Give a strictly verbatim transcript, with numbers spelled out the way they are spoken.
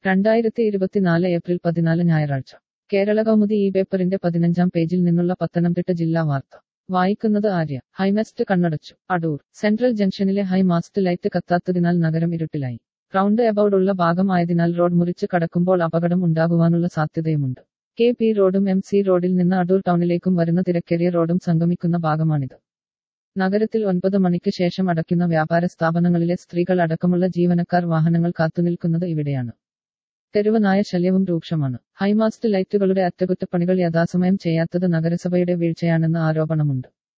രണ്ടായിരത്തി ഇരുപത്തിനാല് ഏപ്രിൽ പതിനാല് ഞായറാഴ്ച കേരള കൗമുദി ഈ പേപ്പറിന്റെ പതിനഞ്ചാം പേജിൽ നിന്നുള്ള പത്തനംതിട്ട ജില്ലാ വാർത്ത വായിക്കുന്നത് ആര്യ. ഹൈമാസ്റ്റ് കണ്ണടച്ചു. അടൂർ സെൻട്രൽ ജംഗ്ഷനിലെ ഹൈമാസ്റ്റ് ലൈറ്റ് കത്താത്തതിനാൽ നഗരം ഇരുട്ടിലായി. റൗണ്ട് എബൌട്ട് ഉള്ള ഭാഗം ആയതിനാൽ റോഡ് മുറിച്ച് കടക്കുമ്പോൾ അപകടം ഉണ്ടാകുവാനുള്ള സാധ്യതയുമുണ്ട്. കെ പി റോഡും എം സി റോഡിൽ നിന്ന് അടൂർ ടൗണിലേക്കും വരുന്ന തിരക്കേറിയ റോഡും സംഗമിക്കുന്ന ഭാഗമാണിത്. നഗരത്തിൽ ഒൻപത് മണിക്ക് ശേഷം അടയ്ക്കുന്ന വ്യാപാര സ്ഥാപനങ്ങളിലെ സ്ത്രീകൾ അടക്കമുള്ള ജീവനക്കാർ വാഹനങ്ങൾ കാത്തുനിൽക്കുന്നത് ഇവിടെയാണ്. തെരുവ് നായ ശല്യവും രൂക്ഷമാണ്. ഹൈമാസ്റ്റ് ലൈറ്റുകളുടെ അറ്റകുറ്റപ്പണികൾ യഥാസമയം ചെയ്യാത്തത് നഗരസഭയുടെ വീഴ്ചയാണെന്ന് ആരോപണമുണ്ട്.